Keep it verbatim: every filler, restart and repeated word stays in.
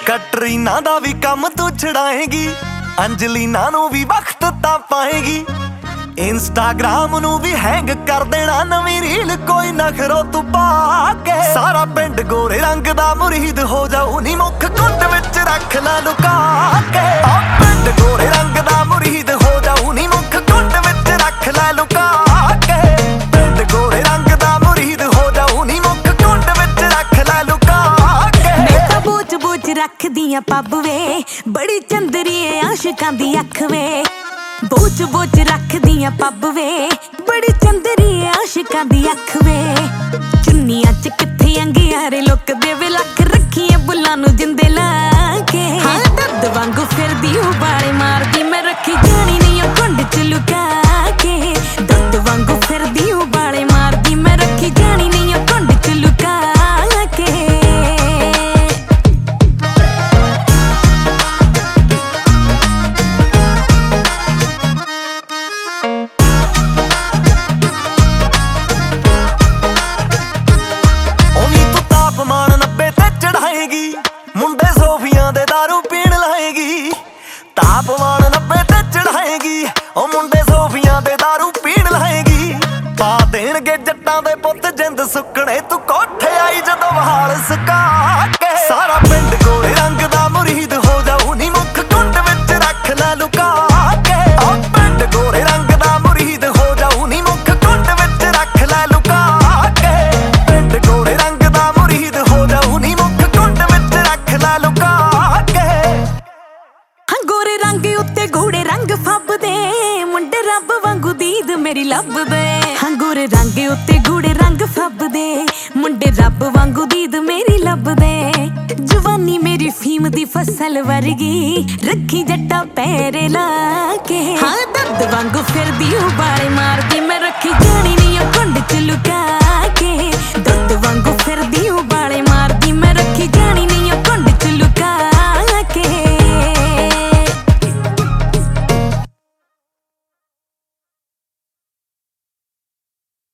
Katrina ਦਾ ਵੀ ਕੰਮ ਤੂੰ ਛੜਾਏਗੀ, ਅੰਜਲੀਨਾ ਨੂੰ ਵੀ ਵਕਤ ਤਾਂ ਪਾਏਗੀ। ਇੰਸਟਾਗ੍ਰਾਮ ਨੂੰ ਵੀ ਹੈਂਗ ਕਰ ਦੇਣਾ ਨਵੀਂ ਰੀਲ ਕੋਈ ਨਖਰੋ ਤੂੰ ਪਾ ਕੇ। ਸਾਰਾ ਪਿੰਡ ਗੋਰੇ ਰੰਗ ਦਾ ਮੁਰੀਦ ਹੋ ਜਾਊ ਨੀ ਮੁੱਖ ਕੁੰਡ ਵਿੱਚ ਰੱਖ ਲੈ ਲੁਕਾ ਕੇ। ਆ ਪਿੰਡ ਗੋਰੇ ਰੰਗ ਦਾ ਮੁਰੀਦ ਹੋ ਜਾਊ ਨੀ ਮੁੱਖ ਕੁੰਡ ਵਿੱਚ ਰੱਖ ਲੈ ਲੁਕਾ ਕੇ। ਪਿੰਡ ਗੋਰੇ ਰੰਗ ਦਾ ਮੁਰੀਦ ਹੋ ਜਾਊ ਨੀ ਮੁੱਖ ਕੁੰਡ ਵਿੱਚ ਰੱਖ ਲੈ ਲੁਕਾ ਕੇ। ਮੈਂ ਤਾਂ ਬੋਝ ਬੋਝ ਰੱਖਦੀ ਆਂ ਪੱਬ ਵੇ, ਬੜੀ ਚੰਦਰੀ ਏ ਆਸ਼ਿਕਾਂ ਦੀ ਅੱਖ ਵੇ। ਬੋਝ ਬੋਝ ਰੱਖਦੀ ਆਂ ਪੱਬ ਵੇ, ਬੜੀ ਚੰਦਰੀ ਏ ਆਸ਼ਿਕਾਂ ਦੀ ਅੱਖ ਵੇ। ਚੁੰਨੀਆਂ ਚ ਕਿੱਥੇ ਅੰਗਿਆਰੇ ਲੁਕਦੇ ਵੇ, ਲੱਖ ਰੱਖੀਏ ਬੁੱਲਾਂ ਨੂੰ ਜਿੰਦੇ ਲਾ ਕੇ। ਹਾਂ ਦੱਦ ਵਾਂਗੂ ਫਿਰਦੀ ਉਬਾਲੇ ਮਾਰਦੀ, ਮੈਂ ਰੱਖੀ ਜਾਣੀ ਨਹੀਂ ਉਹ ਕੁੰਡ ਚ ਲੁਕਾ ਕੇ। ਦੱਦ ਵਾਂਗੂ ਫਿਰਦੀ ਉਬਾਲੇ ਮਾਰਦੀ, ਮੈਂ ਰੱਖੀ ਜਾਣੀ ਨਹੀਂ ਉਹ ਕੁੰਡ ਚ ਲੁਕਾ ਕੇ। ਮੁੰਡੇ ਸੋਫੀਆਂ ਦੇ ਦਾਰੂ ਪੀਣ ਲਾਏਗੀ, ਤਾਪਮਾਨ ਨੱਬੇ ਤੇ ਚੜਾਏਗੀ। ਉਹ ਮੁੰਡੇ ਸੋਫੀਆਂ ਦੇ ਦਾਰੂ ਪੀਣ ਲਾਏਗੀ, ਪਾ ਦੇਣਗੇ ਜੱਟਾਂ ਦੇ ਪੁੱਤ ਜਿੰਦ ਸੁੱਕਣੇ ਤੂੰ ਕੋਠੇ ਆਈ ਜਦੋਂ ਵਹਾਲ ਸਕਾ ਕੇ। ਸਾਰਾ ਪਿੰਡ ਗੋਰੇ ਰੰਗ ਦਾ ਮੁਰੀਦ ਹੋ ਜਾਊ ਨੀ ਮੁੱਖ ਕੁੰਡ ਵਿੱਚ ਰੱਖ ਲੈ ਲੁਕਾ ਕੇ। ਆ ਪਿੰਡ ਗੋਰੇ ਰੰਗ ਦਾ ਮੁਰੀਦ ਹੋ ਜਾਊ ਨੀ ਮੁੱਖ ਕੁੰਡ ਵਿੱਚ ਰੱਖ ਲੈ ਲੁਕਾ ਕੇ। ਪਿੰਡ ਗੋਰੇ ਰੰਗ ਦਾ ਮੁਰੀਦ ਹੋ ਜਾਊ ਨੀ ਮੁੱਖ ਗੋਰੇ ਰੰਗ ਉੱਤੇ ਗੂੜੇ ਰੰਗ ਫੱਬਦੇ, ਮੁੰਡੇ ਰੱਬ ਵਾਂਗੂ ਦੀਦ ਮੇਰੀ ਲੱਭਦੇ। ਹਾਂ ਗੋਰੇ ਰੰਗ ਉੱਤੇ ਗੂੜੇ ਰੰਗ ਫੱਬਦੇ, ਮੁੰਡੇ ਰੱਬ ਵਾਂਗੂ ਦੀਦ ਮੇਰੀ ਲੱਭਦੇ। ਜਵਾਨੀ ਮੇਰੀ ਫੀਮ ਦੀ ਫਸਲ ਵਰਗੀ, ਰੱਖੀ ਜੱਟਾ ਪੈਰੇ ਲਾ ਕੇ। ਹਾਂ ਦੱਦ ਵਾਂਗੂ ਫਿਰਦੀ ਉਬਾਲੇ ਮਾਰਦੀ, ਮੈਂ ਰੱਖੀ ਜਾਣੀ